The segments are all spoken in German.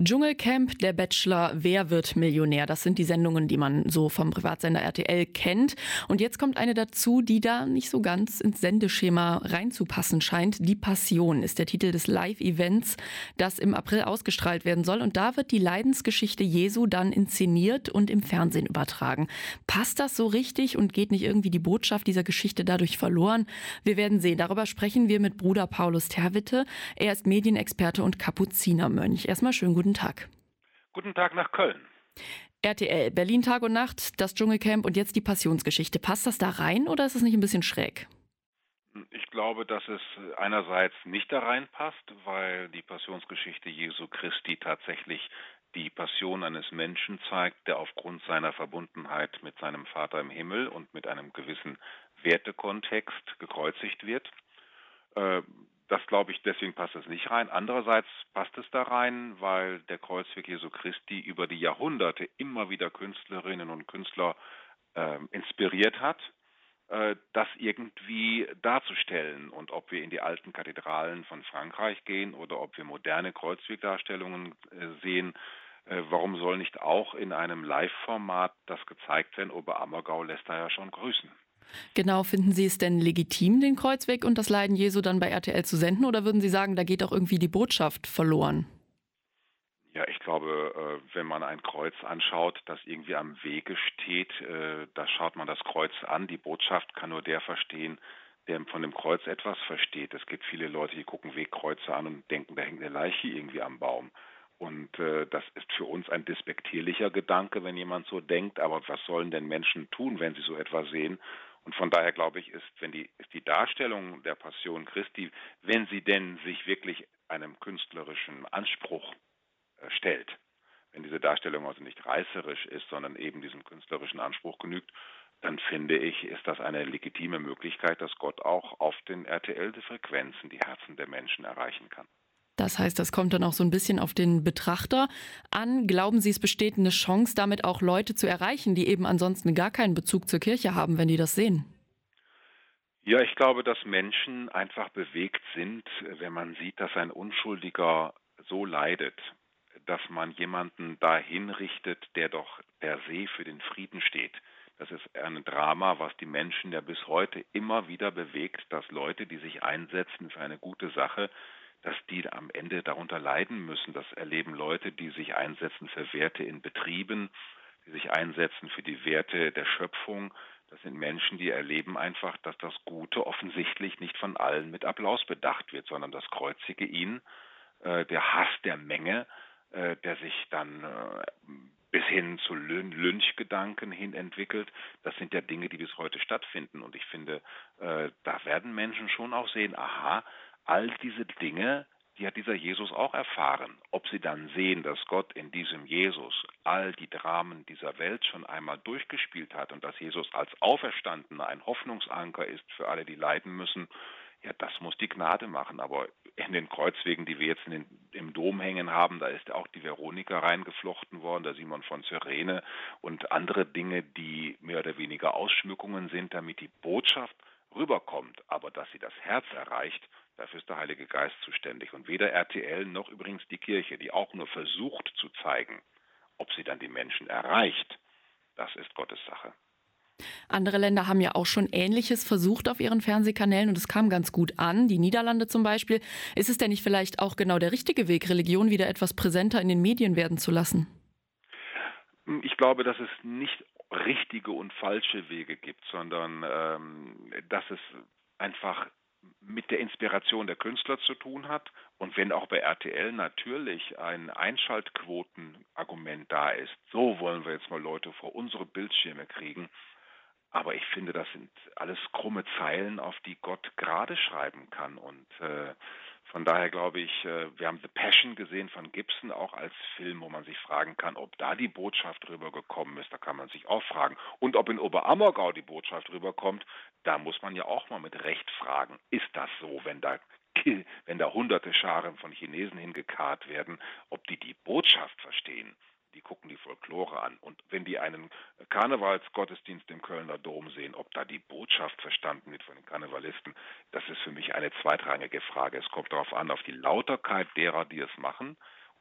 Dschungelcamp, der Bachelor, Wer wird Millionär? Das sind die Sendungen, die man so vom Privatsender RTL kennt. Und jetzt kommt eine dazu, die da nicht so ganz ins Sendeschema reinzupassen scheint. Die Passion ist der Titel des Live-Events, das im April ausgestrahlt werden soll. Und da wird die Leidensgeschichte Jesu dann inszeniert und im Fernsehen übertragen. Passt das so richtig und geht nicht irgendwie die Botschaft dieser Geschichte dadurch verloren? Wir werden sehen. Darüber sprechen wir mit Bruder Paulus Terwitte. Er ist Medienexperte und Kapuzinermönch. Erstmal schönen guten Tag. Guten Tag nach Köln. RTL, Berlin Tag und Nacht, das Dschungelcamp und jetzt die Passionsgeschichte. Passt das da rein oder ist es nicht ein bisschen schräg? Ich glaube, dass es einerseits nicht da reinpasst, weil die Passionsgeschichte Jesu Christi tatsächlich die Passion eines Menschen zeigt, der aufgrund seiner Verbundenheit mit seinem Vater im Himmel und mit einem gewissen Wertekontext gekreuzigt wird. Das glaube ich, deswegen passt es nicht rein. Andererseits passt es da rein, weil der Kreuzweg Jesu Christi über die Jahrhunderte immer wieder Künstlerinnen und Künstler inspiriert hat, das irgendwie darzustellen. Und ob wir in die alten Kathedralen von Frankreich gehen oder ob wir moderne Kreuzwegdarstellungen sehen, warum soll nicht auch in einem Live-Format das gezeigt werden? Oberammergau lässt da ja schon grüßen. Genau, finden Sie es denn legitim, den Kreuzweg und das Leiden Jesu dann bei RTL zu senden oder würden Sie sagen, da geht auch irgendwie die Botschaft verloren? Ja, ich glaube, wenn man ein Kreuz anschaut, das irgendwie am Wege steht, da schaut man das Kreuz an. Die Botschaft kann nur der verstehen, der von dem Kreuz etwas versteht. Es gibt viele Leute, die gucken Wegkreuze an und denken, da hängt eine Leiche irgendwie am Baum. Und das ist für uns ein despektierlicher Gedanke, wenn jemand so denkt. Aber was sollen denn Menschen tun, wenn sie so etwas sehen? Und von daher glaube ich, ist die Darstellung der Passion Christi, wenn sie denn sich wirklich einem künstlerischen Anspruch stellt. Wenn diese Darstellung also nicht reißerisch ist, sondern eben diesem künstlerischen Anspruch genügt, dann finde ich, ist das eine legitime Möglichkeit, dass Gott auch auf den RTL-Frequenzen die Herzen der Menschen erreichen kann. Das heißt, das kommt dann auch so ein bisschen auf den Betrachter an. Glauben Sie, es besteht eine Chance, damit auch Leute zu erreichen, die eben ansonsten gar keinen Bezug zur Kirche haben, wenn die das sehen? Ja, ich glaube, dass Menschen einfach bewegt sind, wenn man sieht, dass ein Unschuldiger so leidet, dass man jemanden dahin richtet, der doch per se für den Frieden steht. Das ist ein Drama, was die Menschen ja bis heute immer wieder bewegt, dass Leute, die sich einsetzen für eine gute Sache, dass die am Ende darunter leiden müssen. Das erleben Leute, die sich einsetzen für Werte in Betrieben, die sich einsetzen für die Werte der Schöpfung. Das sind Menschen, die erleben einfach, dass das Gute offensichtlich nicht von allen mit Applaus bedacht wird, sondern das kreuzige ihn, der Hass der Menge, der sich dann bis hin zu Lynchgedanken hin entwickelt. Das sind ja Dinge, die bis heute stattfinden. Und ich finde, da werden Menschen schon auch sehen, aha, all diese Dinge, die hat dieser Jesus auch erfahren. Ob sie dann sehen, dass Gott in diesem Jesus all die Dramen dieser Welt schon einmal durchgespielt hat und dass Jesus als Auferstandener ein Hoffnungsanker ist für alle, die leiden müssen, ja, das muss die Gnade machen. Aber in den Kreuzwegen, die wir jetzt im Dom hängen haben, da ist auch die Veronika reingeflochten worden, der Simon von Cyrene und andere Dinge, die mehr oder weniger Ausschmückungen sind, damit die Botschaft rüberkommt. Aber dass sie das Herz erreicht, dafür ist der Heilige Geist zuständig. Und weder RTL noch übrigens die Kirche, die auch nur versucht zu zeigen, ob sie dann die Menschen erreicht, das ist Gottes Sache. Andere Länder haben ja auch schon Ähnliches versucht auf ihren Fernsehkanälen und es kam ganz gut an. Die Niederlande zum Beispiel. Ist es denn nicht vielleicht auch genau der richtige Weg, Religion wieder etwas präsenter in den Medien werden zu lassen? Ich glaube, dass es nicht richtige und falsche Wege gibt, sondern dass es einfach mit der Inspiration der Künstler zu tun hat. Und wenn auch bei RTL natürlich ein Einschaltquotenargument da ist, so wollen wir jetzt mal Leute vor unsere Bildschirme kriegen, aber ich finde, das sind alles krumme Zeilen, auf die Gott gerade schreiben kann. Und von daher glaube ich, wir haben The Passion gesehen von Gibson, auch als Film, wo man sich fragen kann, ob da die Botschaft rübergekommen ist. Da kann man sich auch fragen. Und ob in Oberammergau die Botschaft rüberkommt, da muss man ja auch mal mit Recht fragen. Ist das so, wenn da hunderte Scharen von Chinesen hingekarrt werden, ob die Botschaft verstehen? Die gucken die Folklore an. Und wenn die einen Karnevalsgottesdienst im Kölner Dom sehen, ob da die Botschaft verstanden wird von den Karnevalisten, das ist für mich eine zweitrangige Frage. Es kommt darauf an, auf die Lauterkeit derer, die es machen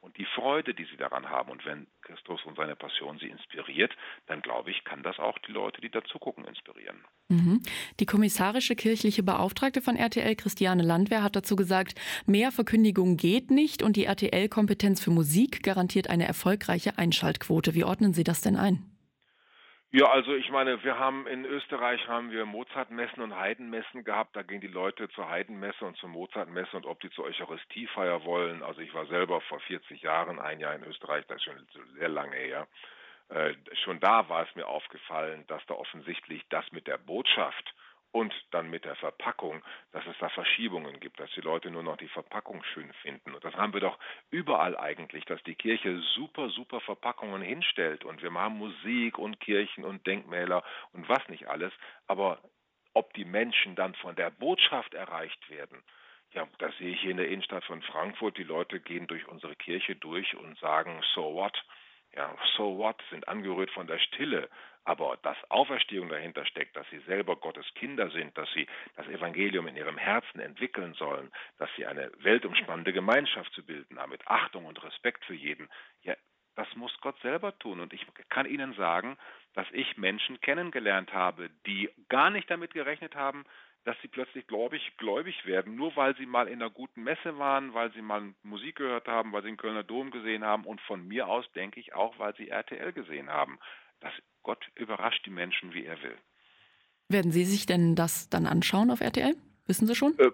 und die Freude, die sie daran haben. Und wenn Christus und seine Passion sie inspiriert, dann glaube ich, kann das auch die Leute, die da zugucken, inspirieren. Mhm. Die kommissarische kirchliche Beauftragte von RTL, Christiane Landwehr, hat dazu gesagt, mehr Verkündigung geht nicht und die RTL-Kompetenz für Musik garantiert eine erfolgreiche Einschaltquote. Wie ordnen Sie das denn ein? Ja, also ich meine, in Österreich haben wir Mozartmessen und Heidenmessen gehabt. Da gehen die Leute zur Heidenmesse und zur Mozartmesse und ob die zur Eucharistiefeier wollen. Also ich war selber vor 40 Jahren ein Jahr in Österreich, das ist schon sehr lange her. Schon da war es mir aufgefallen, dass da offensichtlich das mit der Botschaft und dann mit der Verpackung, dass es da Verschiebungen gibt, dass die Leute nur noch die Verpackung schön finden. Und das haben wir doch überall eigentlich, dass die Kirche super, super Verpackungen hinstellt und wir haben Musik und Kirchen und Denkmäler und was nicht alles. Aber ob die Menschen dann von der Botschaft erreicht werden, ja, das sehe ich hier in der Innenstadt von Frankfurt. Die Leute gehen durch unsere Kirche durch und sagen, so what? Ja, so what, sind angerührt von der Stille. Aber dass Auferstehung dahinter steckt, dass sie selber Gottes Kinder sind, dass sie das Evangelium in ihrem Herzen entwickeln sollen, dass sie eine weltumspannende Gemeinschaft zu bilden haben, mit Achtung und Respekt für jeden, ja, das muss Gott selber tun. Und ich kann Ihnen sagen, dass ich Menschen kennengelernt habe, die gar nicht damit gerechnet haben, dass sie plötzlich gläubig werden, nur weil sie mal in einer guten Messe waren, weil sie mal Musik gehört haben, weil sie den Kölner Dom gesehen haben und von mir aus denke ich auch, weil sie RTL gesehen haben. Dass Gott überrascht die Menschen, wie er will. Werden Sie sich denn das dann anschauen auf RTL? Wissen Sie schon?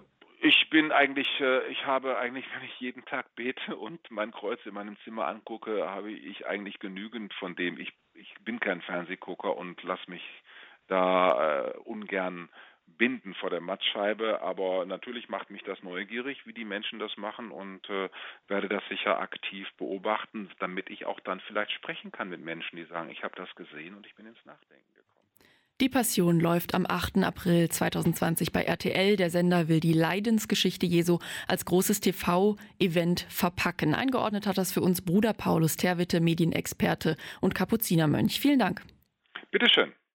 Ich habe eigentlich, wenn ich jeden Tag bete und mein Kreuz in meinem Zimmer angucke, habe ich eigentlich genügend von dem. Ich bin kein Fernsehgucker und lasse mich da ungern binden vor der Mattscheibe, aber natürlich macht mich das neugierig, wie die Menschen das machen und werde das sicher aktiv beobachten, damit ich auch dann vielleicht sprechen kann mit Menschen, die sagen, ich habe das gesehen und ich bin ins Nachdenken gekommen. Die Passion läuft am 8. April 2020 bei RTL. Der Sender will die Leidensgeschichte Jesu als großes TV-Event verpacken. Eingeordnet hat das für uns Bruder Paulus Terwitte, Medienexperte und Kapuzinermönch. Vielen Dank. Bitteschön.